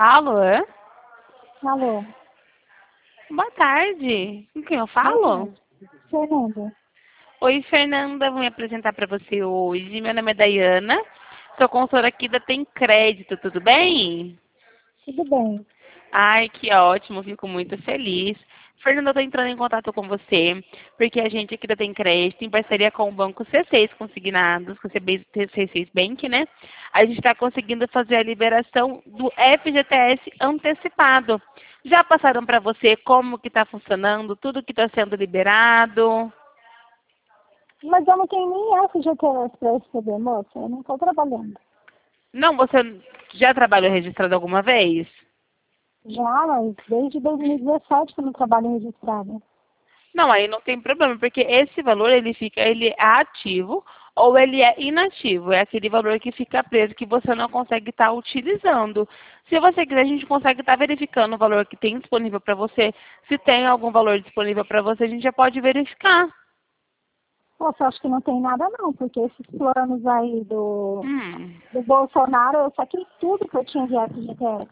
Alô? Alô, Boa tarde. Com quem eu boa falo? tarde. Fernanda, Oi, Fernanda. Vou me apresentar para você hoje. Meu nome é Dayana. Sou consultora aqui da Tem Crédito. Tudo bem? tudo bem? Ai, que ótimo. Fico muito feliz. Fernanda, eu estou entrando em contato com você, porque a gente aqui da Tem Crédito, em parceria com o Banco C6 Consignados, com o C6 Bank, né? A gente está conseguindo fazer a liberação do FGTS antecipado. Já passaram para você como que está funcionando, tudo que está sendo liberado? Mas eu não tenho nem FGTS para receber, moça. Eu não estou trabalhando. Não, você já trabalhou registrado alguma vez? Já, mas desde 2017 que eu não trabalho registrada. Não, aí não tem problema, porque esse valor ele é ativo ou ele é inativo. É aquele valor que fica preso que você não consegue estar utilizando. Se você quiser, a gente consegue estar verificando o valor que tem disponível para você. Se tem algum valor disponível para você, a gente já pode verificar. Moça, eu acho que não tem nada não, porque esses planos aí Hum, do Bolsonaro, eu saquei tudo que eu tinha de FGTS.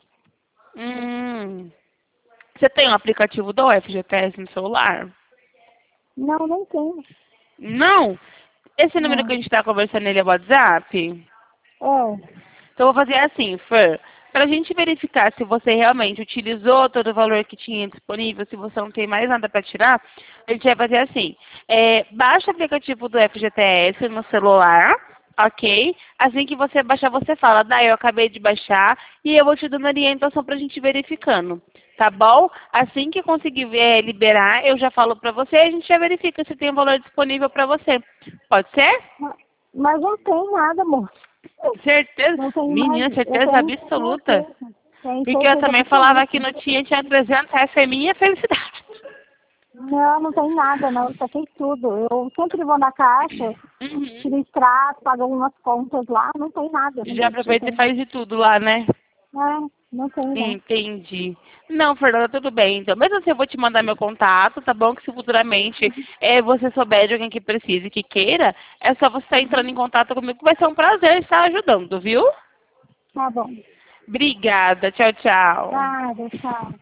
hum. Você tem o aplicativo do FGTS no celular? Não, nem tem. Não? Esse número que a Não. gente está conversando, ele é WhatsApp? É. Então, eu vou fazer assim, Fer. Para a gente verificar se você realmente utilizou todo o valor que tinha disponível, se você não tem mais nada para tirar, a gente vai fazer assim. Baixa o aplicativo do FGTS no celular, ok? Assim que você baixar, você fala, daí eu acabei de baixar e eu vou te dando orientação para a gente verificando. Tá bom? Assim que conseguir liberar, eu já falo para você e a gente já verifica se tem um valor disponível para você. Pode ser? Mas não tem nada, moça. Certeza, Não tem mais. menina, Eu certeza tenho absoluta. certeza. Tenho Porque eu certeza também falava que absoluta. não tinha 300 reais, foi minha felicidade. Não, não tem nada, não. Eu saquei tudo. Eu sempre vou na caixa, Uhum. tiro extrato, pago umas contas lá, não tem nada. Já Não aproveita e tem, faz de tudo lá, né? não tem, não. Entendi. Não, Fernanda, tudo bem. Então, mesmo assim, eu vou te mandar meu contato, tá bom? Que se futuramente você souber de alguém que precise, que queira, é só você estar entrando em contato comigo, que vai ser um prazer estar ajudando, viu? Tá bom. Obrigada. Tchau, tchau. Nada, tchau.